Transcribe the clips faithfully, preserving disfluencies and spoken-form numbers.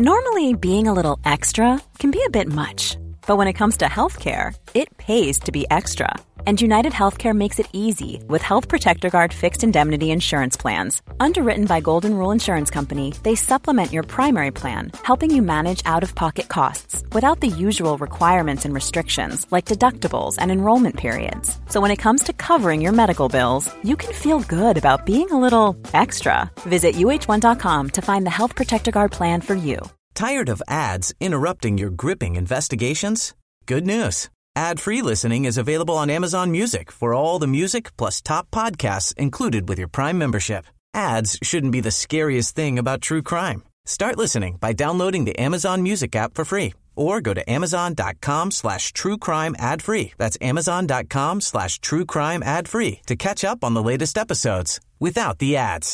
Normally, being a little extra can be a bit much, but when it comes to healthcare, it pays to be extra. And United Healthcare makes it easy with Health Protector Guard fixed indemnity insurance plans. Underwritten by Golden Rule Insurance Company, they supplement your primary plan, helping you manage out-of-pocket costs without the usual requirements and restrictions like deductibles and enrollment periods. So when it comes to covering your medical bills, you can feel good about being a little extra. Visit U H one dot com to find the Health Protector Guard plan for you. Tired of ads interrupting your gripping investigations? Good news. Ad-free listening is available on Amazon Music for all the music plus top podcasts included with your Prime membership. Ads shouldn't be the scariest thing about true crime. Start listening by downloading the Amazon Music app for free or go to amazon.com slash true crime ad free. That's amazon.com slash true crime ad free to catch up on the latest episodes without the ads.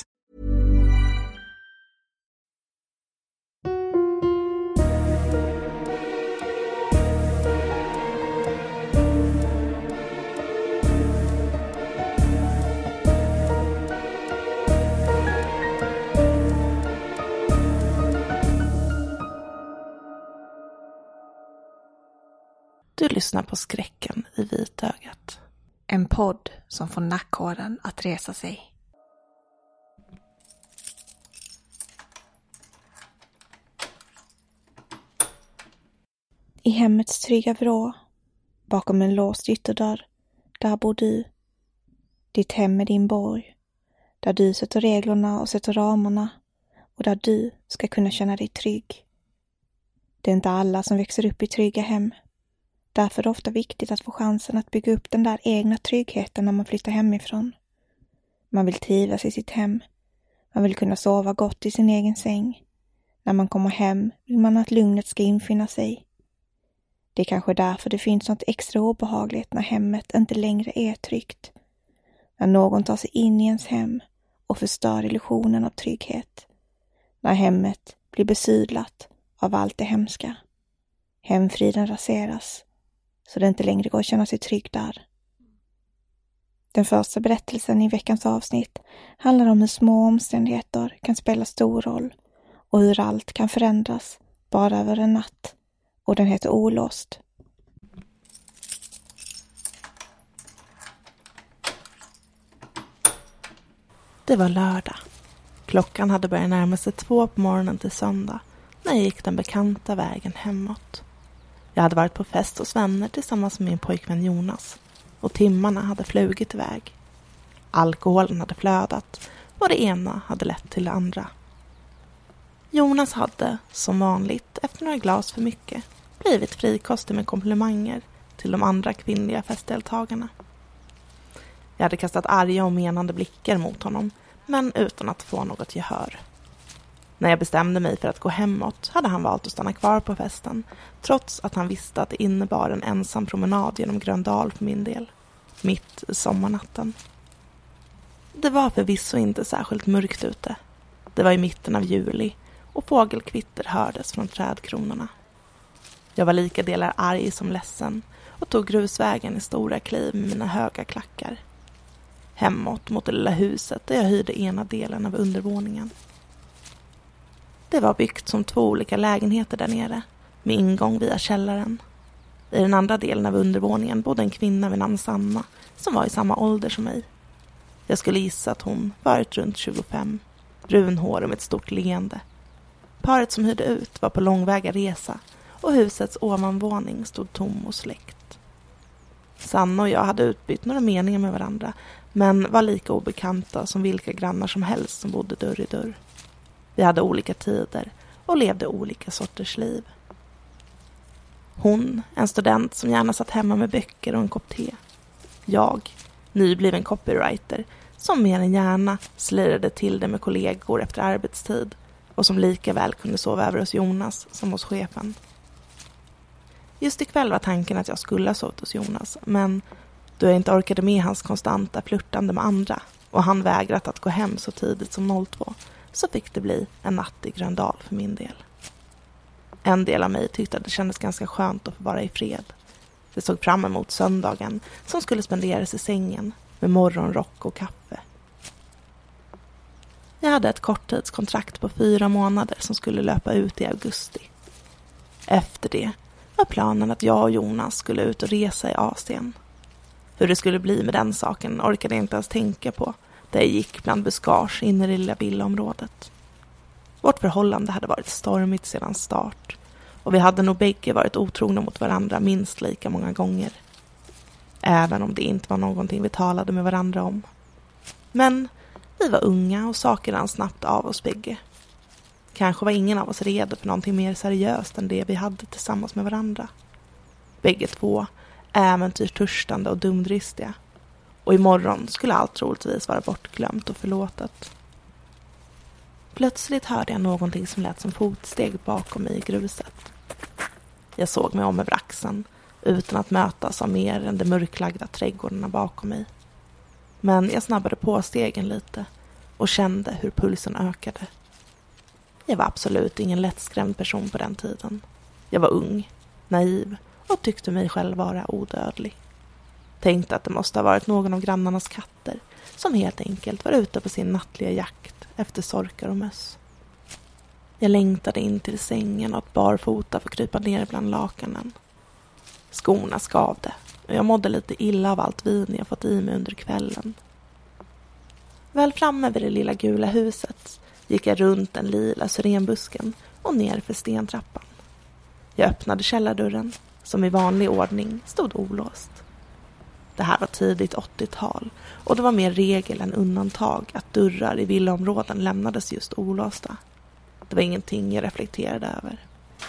Du lyssnar på Skräcken i vitögat. En podd som får nackhåren att resa sig. I hemmets trygga vrå, bakom en låst ytterdörr, där bor du. Ditt hem är din borg, där du sätter reglerna och sätter ramarna och där du ska kunna känna dig trygg. Det är inte alla som växer upp i trygga hem. Därför är det ofta viktigt att få chansen att bygga upp den där egna tryggheten när man flyttar hemifrån. Man vill trivas i sitt hem. Man vill kunna sova gott i sin egen säng. När man kommer hem vill man att lugnet ska infinna sig. Det är kanske därför det finns något extra obehagligt när hemmet inte längre är tryggt. När någon tar sig in i ens hem och förstör illusionen av trygghet. När hemmet blir besudlat av allt det hemska. Hemfriden raseras. Så det inte längre går att känna sig trygg där. Den första berättelsen i veckans avsnitt handlar om hur små omständigheter kan spela stor roll och hur allt kan förändras bara över en natt. Och den heter Olåst. Det var lördag. Klockan hade börjat närma sig två på morgonen till söndag när jag gick den bekanta vägen hemåt. Jag hade varit på fest hos vänner tillsammans med min pojkvän Jonas och timmarna hade flugit iväg. Alkoholen hade flödat och det ena hade lett till det andra. Jonas hade, som vanligt, efter några glas för mycket, blivit frikostig med komplimanger till de andra kvinnliga festdeltagarna. Jag hade kastat arga och menande blickar mot honom, men utan att få något gehör. När jag bestämde mig för att gå hemåt hade han valt att stanna kvar på festen, trots att han visste att det innebar en ensam promenad genom Gröndal för min del, mitt i sommarnatten. Det var förvisso inte särskilt mörkt ute. Det var i mitten av juli och fågelkvitter hördes från trädkronorna. Jag var lika delar arg som ledsen och tog grusvägen i stora kliv med mina höga klackar. Hemåt mot det lilla huset där jag hyrde ena delen av undervåningen. Det var byggt som två olika lägenheter där nere, med ingång via källaren. I den andra delen av undervåningen bodde en kvinna vid namn Sanna, som var i samma ålder som mig. Jag skulle gissa att hon varit runt tjugofem, brunhår med ett stort leende. Paret som hyrde ut var på långväga resa och husets ovanvåning stod tom och släckt. Sanna och jag hade utbytt några meningar med varandra, men var lika obekanta som vilka grannar som helst som bodde dörr i dörr. Vi hade olika tider och levde olika sorters liv. Hon, en student som gärna satt hemma med böcker och en kopp te. Jag, nybliven copywriter, som mer än gärna slirade till det med kollegor efter arbetstid och som lika väl kunde sova över hos Jonas som hos chefen. Just ikväll var tanken att jag skulle ha sovit hos Jonas, men då jag inte orkade med hans konstanta flirtande med andra och han vägrat att gå hem så tidigt som noll två, så fick det bli en natt i Gröndal för min del. En del av mig tyckte att det kändes ganska skönt att få vara i fred. Det såg fram emot söndagen som skulle spenderas i sängen med morgonrock och kaffe. Jag hade ett korttidskontrakt på fyra månader som skulle löpa ut i augusti. Efter det var planen att jag och Jonas skulle ut och resa i Asien. Hur det skulle bli med den saken orkade jag inte ens tänka på, där jag gick bland buskage in i det lilla villaområdet. Vårt förhållande hade varit stormigt sedan start, och vi hade nog bägge varit otrogna mot varandra minst lika många gånger. Även om det inte var någonting vi talade med varandra om. Men vi var unga och saker rann snabbt av oss bägge. Kanske var ingen av oss redo för någonting mer seriöst än det vi hade tillsammans med varandra. Bägge två äventyrstörstande och dumdristiga. Och imorgon skulle allt troligtvis vara bortglömt och förlåtet. Plötsligt hörde jag någonting som lät som fotsteg bakom mig i gruset. Jag såg mig om över axeln utan att mötas av mer än de mörklagda trädgårdarna bakom mig. Men jag snabbade på stegen lite och kände hur pulsen ökade. Jag var absolut ingen lättskrämd person på den tiden. Jag var ung, naiv och tyckte mig själv vara odödlig. Tänkte att det måste ha varit någon av grannarnas katter som helt enkelt var ute på sin nattliga jakt efter sorkar och möss. Jag längtade in till sängen och att barfota för krypa ner bland lakanen. Skorna skavde och jag mådde lite illa av allt vin jag fått i mig under kvällen. Väl framme vid det lilla gula huset gick jag runt den lila syrenbusken och ner för stentrappan. Jag öppnade källardörren som i vanlig ordning stod olåst. Det här var tidigt åttiotal och det var mer regel än undantag att dörrar i villaområden lämnades just olåsta. Det var ingenting jag reflekterade över.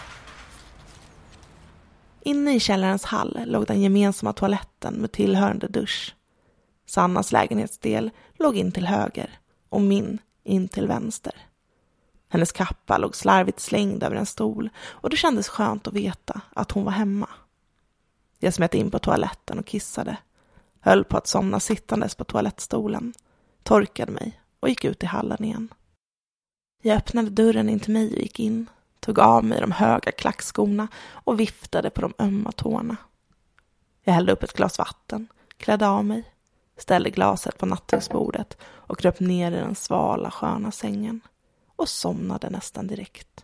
Inne i källarens hall låg den gemensamma toaletten med tillhörande dusch. Sannas lägenhetsdel låg in till höger och min in till vänster. Hennes kappa låg slarvigt slängd över en stol och det kändes skönt att veta att hon var hemma. Jag smet in på toaletten och kissade. Höll på att somna sittandes på toalettstolen. Torkade mig och gick ut i hallen igen. Jag öppnade dörren in till mig och gick in. Tog av mig de höga klackskorna och viftade på de ömma tårna. Jag hällde upp ett glas vatten, klädde av mig, ställde glaset på nattduksbordet och kröp ner i den svala sköna sängen och somnade nästan direkt.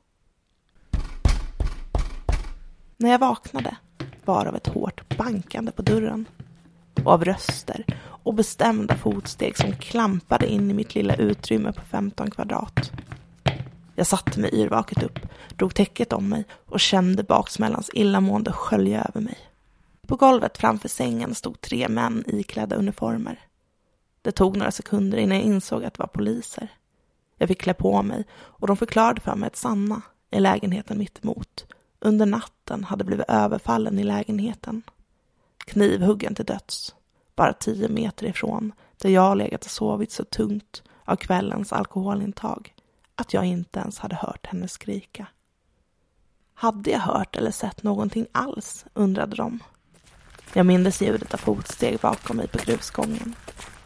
När jag vaknade var av ett hårt bankande på dörren och av röster och bestämda fotsteg som klampade in i mitt lilla utrymme på femton kvadrat. Jag satte mig yrvaket upp, drog täcket om mig och kände baksmällans illamående skölja över mig. På golvet framför sängen stod tre män iklädda uniformer. Det tog några sekunder innan jag insåg att det var poliser. Jag fick klä på mig och de förklarade för mig att Sanna, i lägenheten mitt emot, under natten hade blivit överfallen i lägenheten. Knivhuggen till döds, bara tio meter ifrån där jag legat och sovit så tungt av kvällens alkoholintag att jag inte ens hade hört henne skrika. Hade jag hört eller sett någonting alls, undrade de. Jag mindes ljudet av fotsteg bakom mig på grusgången.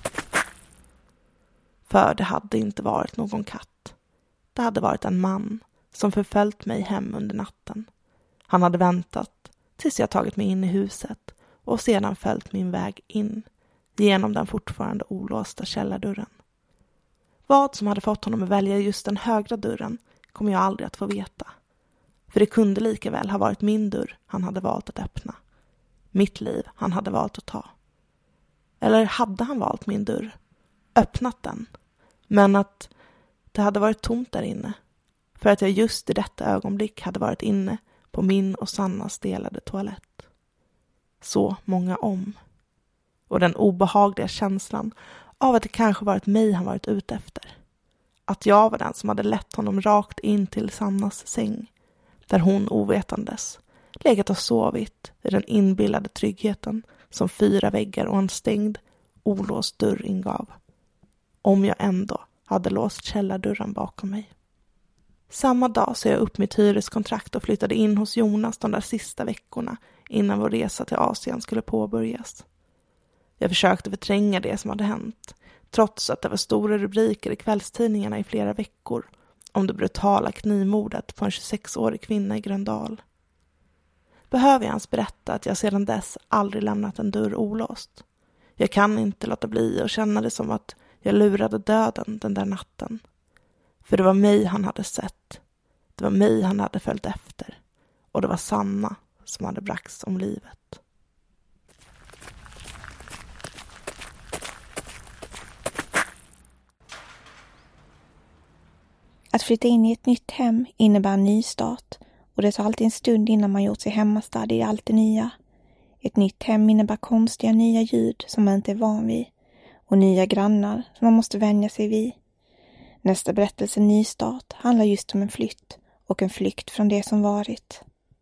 För det hade inte varit någon katt. Det hade varit en man som förföljt mig hem under natten. Han hade väntat tills jag tagit mig in i huset och sedan följt min väg in genom den fortfarande olåsta källardörren. Vad som hade fått honom att välja just den högra dörren kommer jag aldrig att få veta. För det kunde lika väl ha varit min dörr han hade valt att öppna. Mitt liv han hade valt att ta. Eller hade han valt min dörr? Öppnat den. Men att det hade varit tomt där inne. För att jag just i detta ögonblick hade varit inne på min och Sannas delade toalett. Så många om. Och den obehagliga känslan av att det kanske varit mig han varit ute efter. Att jag var den som hade lett honom rakt in till Sannas säng. Där hon ovetandes legat och sovit i den inbillade tryggheten som fyra väggar och en stängd, olåst dörr ingav. Om jag ändå hade låst källardörren bakom mig. Samma dag så jag upp mitt hyreskontrakt och flyttade in hos Jonas de där sista veckorna innan vår resa till Asien skulle påbörjas. Jag försökte förtränga det som hade hänt, trots att det var stora rubriker i kvällstidningarna i flera veckor om det brutala knivmordet på en tjugosexårig kvinna i Gröndal. Behöver jag ens berätta att jag sedan dess aldrig lämnat en dörr olåst? Jag kan inte låta bli och känna det som att jag lurade döden den där natten. För det var mig han hade sett. Det var mig han hade följt efter. Och det var Sanna som hade bragts om livet. Att flytta in i ett nytt hem innebär en nystart, och det tar alltid en stund innan man gjort sig hemmastad i allt det nya. Ett nytt hem innebär konstiga nya ljud som man inte är van vid, och nya grannar som man måste vänja sig vid. Nästa berättelse, Nystart, handlar just om en flytt och en flykt från det som varit.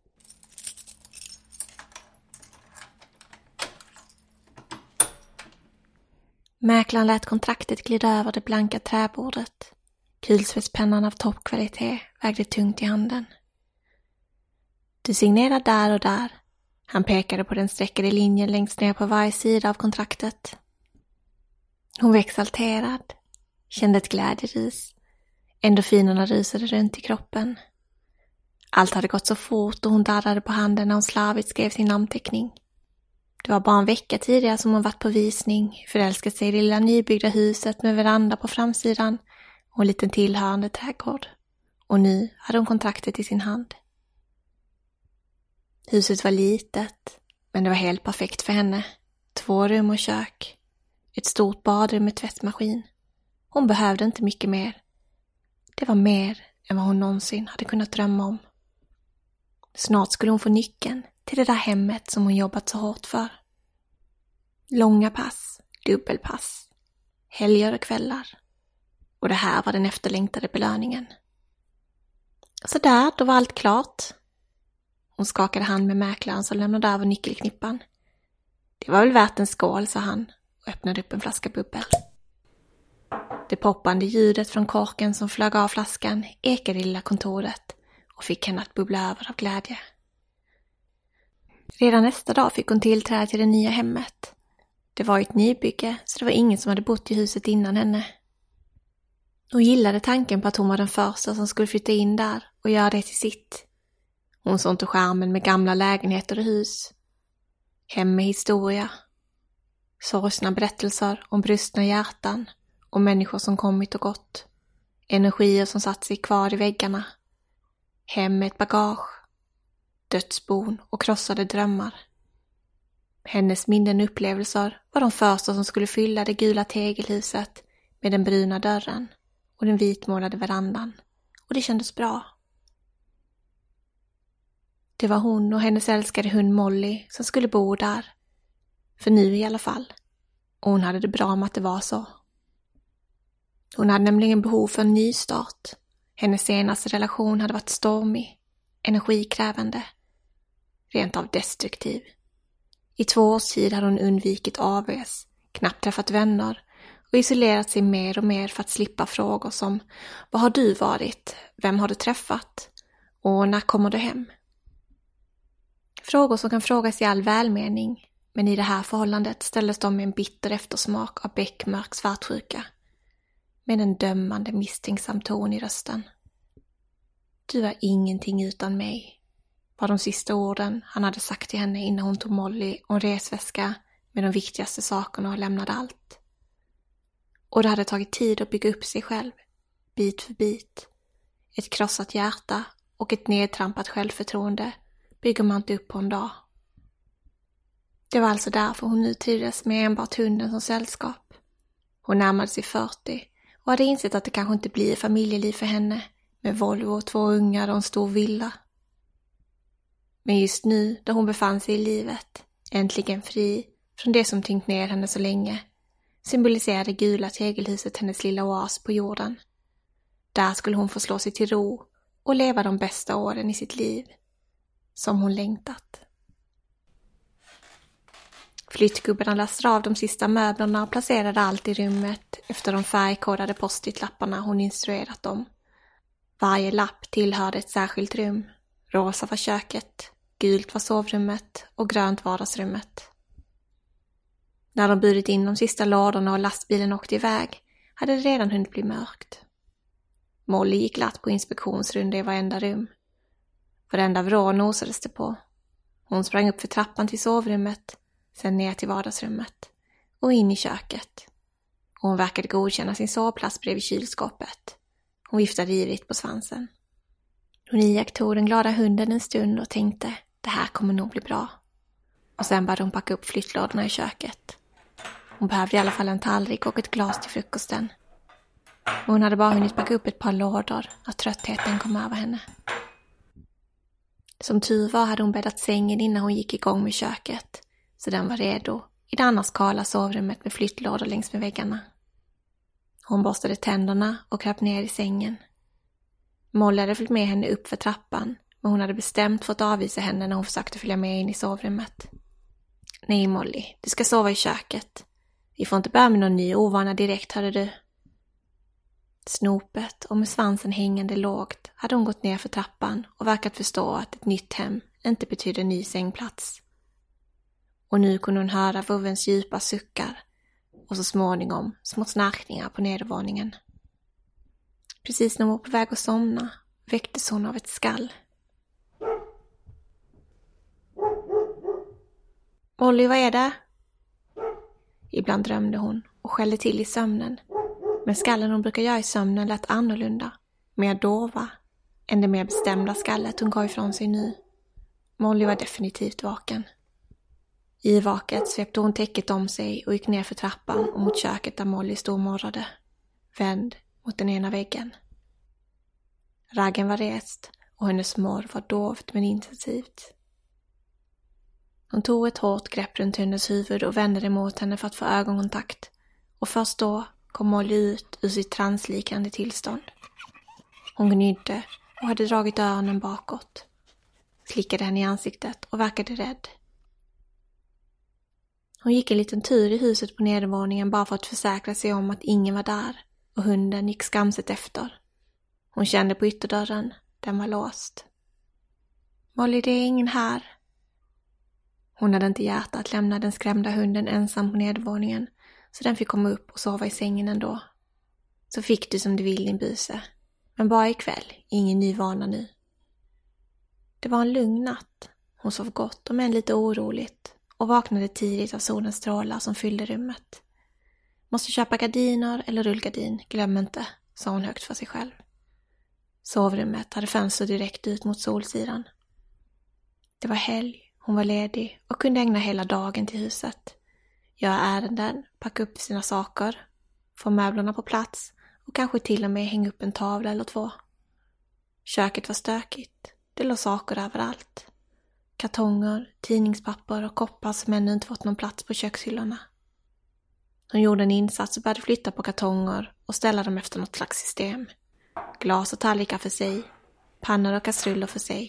Mäklaren lät kontraktet glida över det blanka träbordet. Kulsvetspennan av toppkvalitet vägde tungt i handen. Du signerar där och där. Han pekade på den streckade linjen längst ner på varje sida av kontraktet. Hon var exalterad, kände ett glädjerus. Endorfinerna rusade runt i kroppen. Allt hade gått så fort och hon darrade på handen när hon slarvigt skrev sin namnteckning. Det var bara en vecka tidigare som hon varit på visning, förälskat sig i det lilla nybyggda huset med veranda på framsidan och en liten tillhörande trädgård. Och nu hade hon kontraktet i sin hand. Huset var litet, men det var helt perfekt för henne. Två rum och kök. Ett stort badrum med tvättmaskin. Hon behövde inte mycket mer. Det var mer än vad hon någonsin hade kunnat drömma om. Snart skulle hon få nyckeln till det där hemmet som hon jobbat så hårt för. Långa pass, dubbelpass, helger och kvällar. Och det här var den efterlängtade belöningen. Så där, då var allt klart. Hon skakade hand med mäklaren som lämnade över nyckelknippan. Det var väl värt en skål, sa han och öppnade upp en flaska bubbel. Det poppande ljudet från korken som flög av flaskan ekade i lilla kontoret och fick henne att bubbla över av glädje. Redan nästa dag fick hon tillträde till det nya hemmet. Det var ett nybygge, så det var ingen som hade bott i huset innan henne. Hon gillade tanken på att hon var den första som skulle flytta in där och göra det till sitt. Hon såg inte skärmen med gamla lägenheter och hus. Hem med historia. Sorgsna berättelser om brustna hjärtan och människor som kommit och gått. Energier som satt sig kvar i väggarna. Hem med ett bagage. Dödsbon och krossade drömmar. Hennes minnen och upplevelser var de första som skulle fylla det gula tegelhuset med den bruna dörren och den vitmålade verandan. Och det kändes bra. Det var hon och hennes älskade hund Molly som skulle bo där. För nu i alla fall. Och hon hade det bra med att det var så. Hon hade nämligen behov för en ny start. Hennes senaste relation hade varit stormig, energikrävande, rent av destruktiv. I två års tid hade hon undvikit A Vs, knappt träffat vänner och isolerat sig mer och mer för att slippa frågor som: vad har du varit? Vem har du träffat? Och när kommer du hem? Frågor som kan frågas i all välmening, men i det här förhållandet ställdes de med en bitter eftersmak av bäckmörk svartsjuka, med en dömande misstänksam ton i rösten. Du är ingenting utan mig, var de sista orden han hade sagt till henne innan hon tog Molly och en resväska med de viktigaste sakerna och lämnade allt. Och det hade tagit tid att bygga upp sig själv, bit för bit. Ett krossat hjärta och ett nedtrampat självförtroende bygger man inte upp på en dag. Det var alltså därför hon nu trivdes med enbart hunden som sällskap. Hon närmade sig fyrtio och hade insett att det kanske inte blir familjeliv för henne med Volvo och två ungar och en stor villa. Men just nu, då hon befann sig i livet, äntligen fri från det som tyngt ner henne så länge, symboliserade gula tegelhuset hennes lilla oas på jorden. Där skulle hon få slå sig till ro och leva de bästa åren i sitt liv, som hon längtat. Flyttgubbarna lastade av de sista möblerna och placerade allt i rummet efter de färgkodade post-it-lapparna hon instruerat om. Varje lapp tillhörde ett särskilt rum. Rosa var köket, gult var sovrummet och grönt vardagsrummet. När de burit in de sista lådorna och lastbilen åkte iväg hade det redan hunnit bli mörkt. Molly gick glatt på inspektionsrunda i varenda rum. Varenda vrå nosades det på. Hon sprang upp för trappan till sovrummet, sen ner till vardagsrummet och in i köket. Och hon verkade godkänna sin sovplats bredvid kylskåpet. Hon viftade ivrigt på svansen. Hon iakttog den glada hunden en stund och tänkte, det här kommer nog bli bra. Och sen började hon packa upp flyttlådorna i köket. Hon behövde i alla fall en tallrik och ett glas till frukosten. Men hon hade bara hunnit packa upp ett par lådor när tröttheten kom över henne. Som tur var hade hon bäddat sängen innan hon gick igång med köket, så den var redo i det annars kala sovrummet med flyttlådor längs med väggarna. Hon borstade tänderna och kröp ner i sängen. Molly hade följt med henne upp för trappan, men hon hade bestämt fått avvisa henne när hon försökte följa med in i sovrummet. Nej Molly, du ska sova i köket. Vi får inte börja med någon ny ovana direkt, hörde du. Snopet och med svansen hängande lågt hade hon gått ner för trappan och verkat förstå att ett nytt hem inte betyder ny sängplats. Och nu kunde hon höra vovvens djupa suckar och så småningom små snarkningar på nedervåningen. Precis när hon var på väg att somna väcktes hon av ett skall. Molly, vad är det? Ibland drömde hon och skällde till i sömnen. Men skallen hon brukar göra i sömnen lät annorlunda, mer dova, än det mer bestämda skallet hon gav ifrån sig nu. Molly var definitivt vaken. I vaket svepte hon täcket om sig och gick ner för trappan och mot köket där Molly stod och morrade, vänd mot den ena väggen. Raggen var rest och hennes morr var dovt men intensivt. Hon tog ett hårt grepp runt hennes huvud och vände det mot henne för att få ögonkontakt, och först då kom Molly ut ur sitt translikande tillstånd. Hon gnydde och hade dragit öronen bakåt, slickade henne i ansiktet och verkade rädd. Hon gick en liten tur i huset på nedervåningen bara för att försäkra sig om att ingen var där, och hunden gick skamset efter. Hon kände på ytterdörren, den var låst. Molly, det är ingen här. Hon hade inte hjärta att lämna den skrämda hunden ensam på nedervåningen, så den fick komma upp och sova i sängen ändå. Så fick du som du vill, din buse. Men bara ikväll, ingen ny vana nu. Det var en lugn natt. Hon sov gott och men lite oroligt och vaknade tidigt av solens strålar som fyllde rummet. Måste köpa gardiner eller rullgardin, glöm inte, sa hon högt för sig själv. Sovrummet hade fönster direkt ut mot solsidan. Det var helg, hon var ledig och kunde ägna hela dagen till huset. Göra ärenden, packa upp sina saker, få möblerna på plats och kanske till och med hänga upp en tavla eller två. Köket var stökigt, det låg saker överallt. Kartonger, tidningspapper och koppar som ännu inte fått någon plats på kökshyllorna. Hon gjorde en insats och började flytta på kartonger och ställa dem efter något slags system. Glas och tallrikar för sig, pannor och kastruller för sig.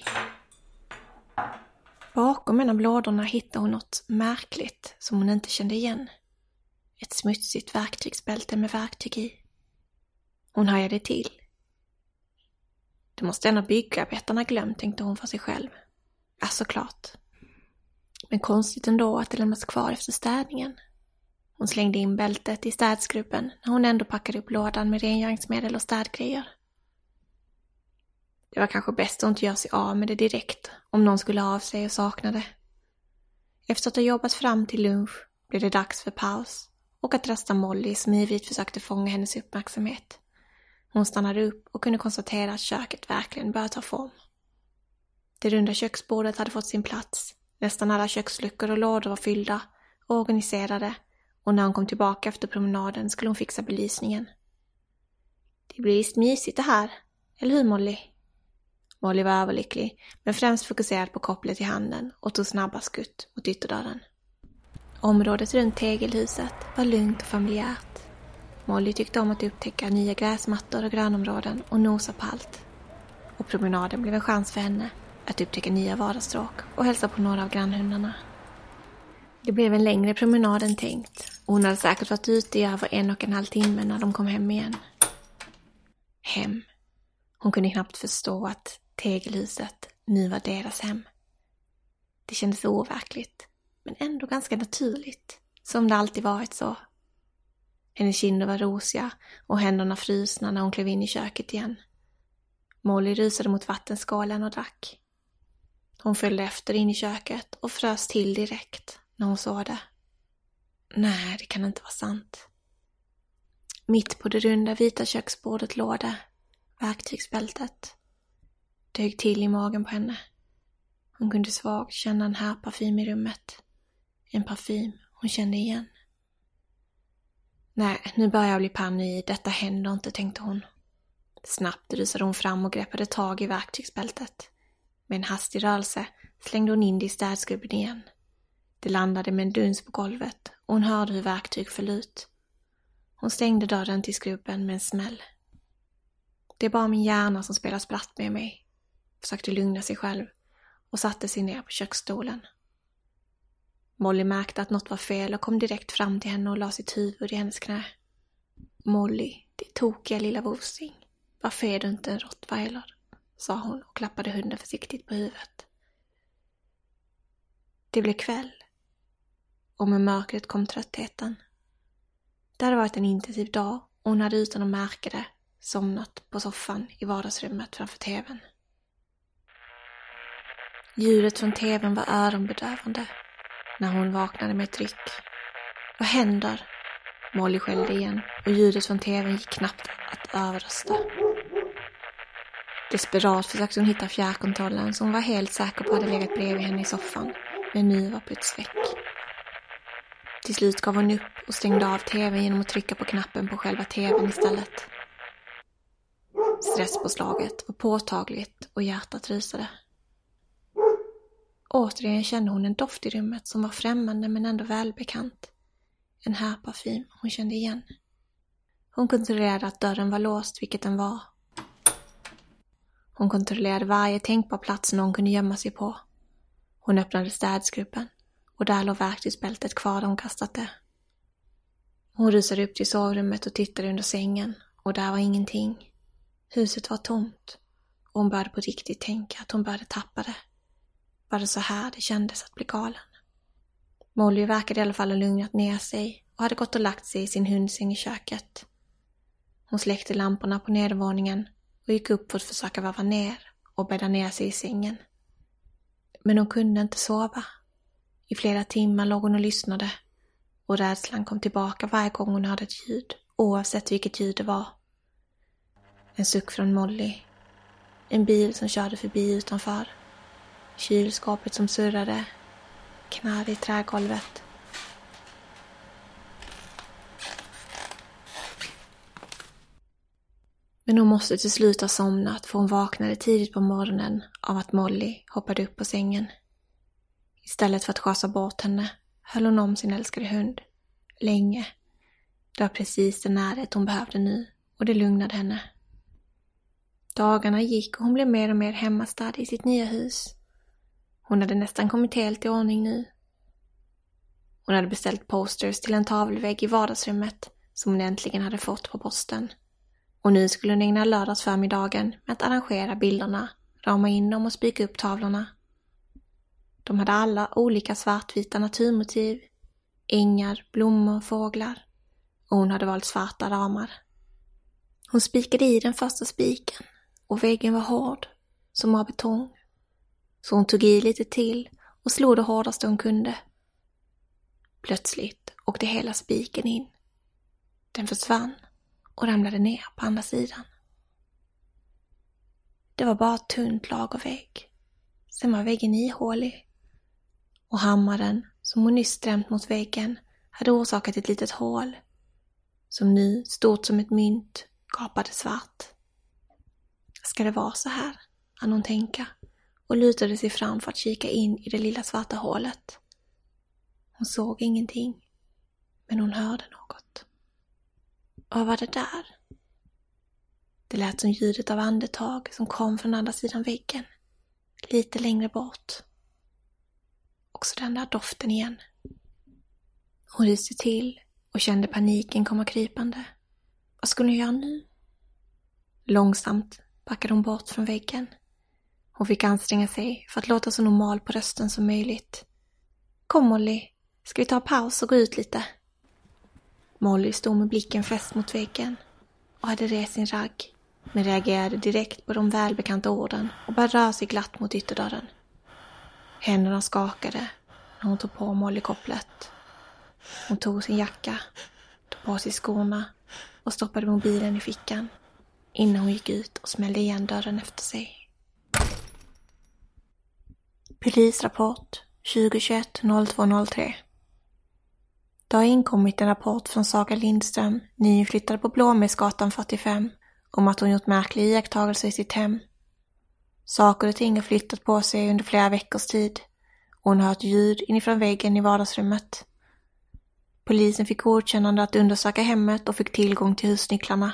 Bakom en av lådorna hittade hon något märkligt som hon inte kände igen. Ett smutsigt verktygsbälte med verktyg i. Hon hajade till. Det måste en av byggarbetarna glömt, tänkte hon för sig själv. Ja, såklart. Men konstigt ändå att det lämnats kvar efter städningen. Hon slängde in bältet i städskruppen när hon ändå packade upp lådan med rengöringsmedel och städgrejer. Det var kanske bäst att inte göra sig av med det direkt om någon skulle ha av sig och sakna det. Efter att ha jobbat fram till lunch blev det dags för paus och att rasta Molly som ivrigt försökte fånga hennes uppmärksamhet. Hon stannade upp och kunde konstatera att köket verkligen började ta form. Det runda köksbordet hade fått sin plats. Nästan alla köksluckor och lådor var fyllda och organiserade, och när hon kom tillbaka efter promenaden skulle hon fixa belysningen. Det blir visst mysigt det här, eller hur Molly? Molly var överlycklig, men främst fokuserad på kopplet i handen och tog snabba skutt mot ytterdörren. Området runt tegelhuset var lugnt och familjärt. Molly tyckte om att upptäcka nya gräsmattor och grönområden och nosa på allt. Och promenaden blev en chans för henne att upptäcka nya vardagsstråk och hälsa på några av grannhundarna. Det blev en längre promenad än tänkt, och hon hade säkert varit ute i över en och en halv timme när de kom hem igen. Hem. Hon kunde knappt förstå att tegelhuset nu var deras hem. Det kändes overkligt, men ändå ganska naturligt, som det alltid varit så. Hennes kinder var rosiga och händerna frusna när hon klev in i köket igen. Molly rusade mot vattenskålen och drack. Hon följde efter in i köket och frös till direkt när hon såg det. Nej, det kan inte vara sant. Mitt på det runda vita köksbordet låg det, verktygsbältet. Det högg till i magen på henne. Hon kunde svagt känna en här parfym i rummet. En parfym hon kände igen. Nej, nu börjar jag bli paranoid. Detta händer inte, tänkte hon. Snabbt rusade hon fram och greppade tag i verktygsbältet. Med en hastig rörelse slängde hon in det i städskrubben igen. Det landade med en duns på golvet och hon hörde hur verktyg föll ut. Hon stängde dörren till skrubben med en smäll. Det är bara min hjärna som spelar spratt med mig, försökte lugna sig själv och satte sig ner på köksstolen. Molly märkte att något var fel och kom direkt fram till henne och la sitt huvud i hennes knä. Molly, det tokiga lilla vosing. Varför är du inte en rottweiler? Sa hon och klappade hunden försiktigt på huvudet. Det blev kväll och med mörkret kom tröttheten. Det hade varit en intensiv dag och hon hade utan att märka det somnat på soffan i vardagsrummet framför tvn. Ljudet från tvn var öronbedövande när hon vaknade med ett tryck. Vad händer? Molly skällde igen och ljudet från tvn gick knappt att överrösta. Desperat försökte hon hitta fjärrkontrollen som hon var helt säker på hade legat bredvid henne i soffan, men nu var putsväck. Till slut gav hon upp och stängde av tvn genom att trycka på knappen på själva tvn istället. Stresspåslaget var påtagligt och hjärtat rusade. Återigen kände hon en doft i rummet som var främmande men ändå välbekant. En här parfym hon kände igen. Hon kontrollerade att dörren var låst, vilket den var. Hon kontrollerade varje tänkbar plats någon kunde gömma sig på. Hon öppnade städskrubben och där låg verktygsbältet kvar där hon kastat det. Hon rusade upp till sovrummet och tittade under sängen och där var ingenting. Huset var tomt och hon började på riktigt tänka att hon började tappa det. Var det så här det kändes att bli galen? Molly verkade i alla fall ha lugnat ner sig och hade gått och lagt sig i sin hundsäng i köket. Hon släckte lamporna på nedervåningen och gick upp för att försöka varva ner och bädda ner sig i sängen. Men hon kunde inte sova. I flera timmar låg hon och lyssnade och rädslan kom tillbaka varje gång hon hörde ett ljud, oavsett vilket ljud det var. En suck från Molly. En bil som körde förbi utanför. Kylskåpet som surrade. Knarr i trägolvet. Men hon måste till slut ha somnat för hon vaknade tidigt på morgonen av att Molly hoppade upp på sängen. Istället för att skasa bort henne höll hon om sin älskade hund. Länge. Det var precis den närhet hon behövde nu och det lugnade henne. Dagarna gick och hon blev mer och mer hemmastad i sitt nya hus. Hon hade nästan kommit helt i ordning nu. Hon hade beställt posters till en tavelvägg i vardagsrummet som hon äntligen hade fått på posten. Och nu skulle hon ägna lördagsförmiddagen med att arrangera bilderna, rama in dem och spika upp tavlorna. De hade alla olika svartvita naturmotiv, ängar, blommor, fåglar. Och hon hade valt svarta ramar. Hon spikade i den första spiken och väggen var hård, som av betong. Så hon tog i lite till och slog det hårdaste hon kunde. Plötsligt åkte hela spiken in. Den försvann och ramlade ner på andra sidan. Det var bara ett tunt lager vägg. Sen var väggen ihålig. Och hammaren som hon nyss stämt mot väggen hade orsakat ett litet hål. Som nu, stort som ett mynt, gapade svart. Ska det vara så här? Han hon tänka. Och lutade sig fram för att kika in i det lilla svarta hålet. Hon såg ingenting. Men hon hörde något. Och vad var det där? Det lät som ljudet av andetag som kom från andra sidan väggen. Lite längre bort. Också den där doften igen. Hon ryste till och kände paniken komma krypande. Vad skulle hon göra nu? Långsamt backade hon bort från väggen. Hon fick anstränga sig för att låta så normal på rösten som möjligt. Kom Molly, ska vi ta paus och gå ut lite? Molly stod med blicken fäst mot väggen och hade rest sin ragg, men reagerade direkt på de välbekanta orden och började röra sig glatt mot ytterdörren. Händerna skakade när hon tog på Molly kopplet. Hon tog sin jacka, tog på sig skorna och stoppade mobilen i fickan. innan hon gick ut och smällde igen dörren efter sig. Polisrapport tjugo tjugoett noll två noll tre. Det har inkommit en rapport från Saga Lindström, nyinflyttad på Blåmäsgatan fyrtiofem, om att hon gjort märkliga iakttagelser i sitt hem. Saker och ting har flyttat på sig under flera veckors tid och hon har hört ljud inifrån väggen i vardagsrummet. Polisen fick godkännande att undersöka hemmet och fick tillgång till husnycklarna.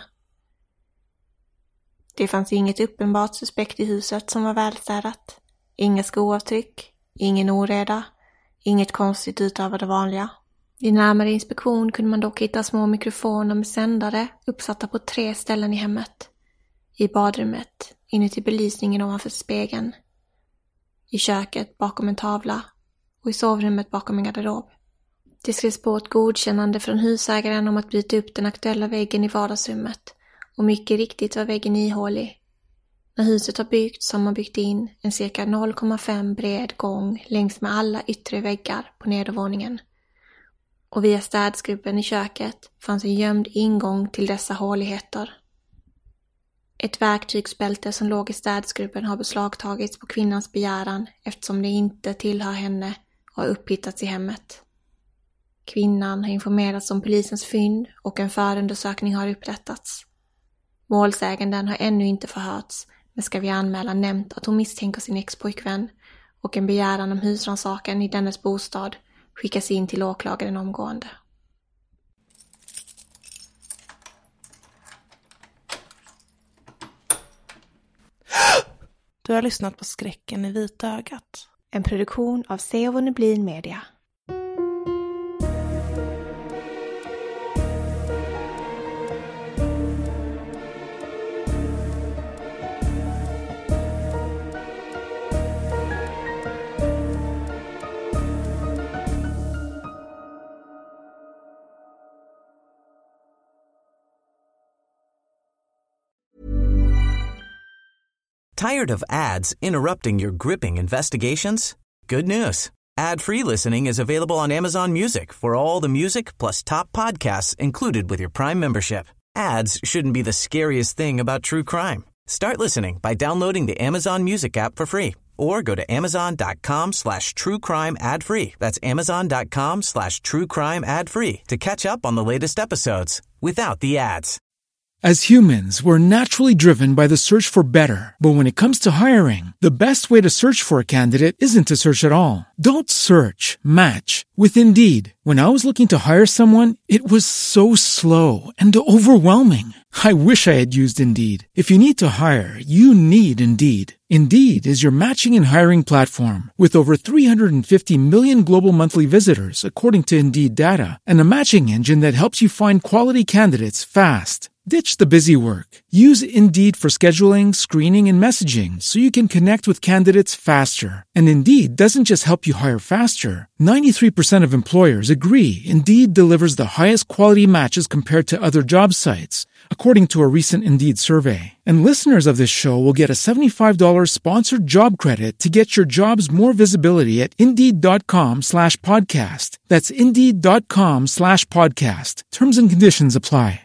Det fanns inget uppenbart suspekt i huset som var välstädat. Inga skoavtryck, ingen oreda, inget konstigt utöver det vanliga. Vid närmare inspektion kunde man dock hitta små mikrofoner med sändare uppsatta på tre ställen i hemmet. I badrummet, inuti belysningen ovanför spegeln. I köket bakom en tavla och i sovrummet bakom en garderob. Det skrevs på ett godkännande från husägaren om att byta upp den aktuella väggen i vardagsrummet och mycket riktigt var väggen ihålig. När huset har byggts har man byggt in en cirka noll komma fem bred gång längs med alla yttre väggar på nedervåningen. Och via städskrubben i köket fanns en gömd ingång till dessa håligheter. Ett verktygsbälte som låg i städskrubben har beslagtagits på kvinnans begäran eftersom det inte tillhör henne och har upphittats i hemmet. Kvinnan har informerats om polisens fynd och en förundersökning har upprättats. Målsäganden har ännu inte förhörts, men ska vi anmäla nämnt att hon misstänker sin ex-pojkvän och en begäran om husrannsakan i dennes bostad skickas in till åklagaren omgående. Du har lyssnat på Skräcken i vitögat. En produktion av Seo Neblin Media. Tired of ads interrupting your gripping investigations? Good news. Ad-free listening is available on Amazon Music for all the music plus top podcasts included with your Prime membership. Ads shouldn't be the scariest thing about true crime. Start listening by downloading the Amazon Music app for free or go to amazon.com slash true crime ad free. That's amazon.com slash true crime ad free to catch up on the latest episodes without the ads. As humans, we're naturally driven by the search for better. But when it comes to hiring, the best way to search for a candidate isn't to search at all. Don't search, match with Indeed. When I was looking to hire someone, it was so slow and overwhelming. I wish I had used Indeed. If you need to hire, you need Indeed. Indeed is your matching and hiring platform with over three hundred fifty million global monthly visitors, according to Indeed data, and a matching engine that helps you find quality candidates fast. Ditch the busy work. Use Indeed for scheduling, screening, and messaging so you can connect with candidates faster. And Indeed doesn't just help you hire faster. ninety-three percent of employers agree Indeed delivers the highest quality matches compared to other job sites, according to a recent Indeed survey. And listeners of this show will get a seventy-five dollars sponsored job credit to get your jobs more visibility at Indeed.com slash podcast. That's Indeed.com slash podcast. Terms and conditions apply.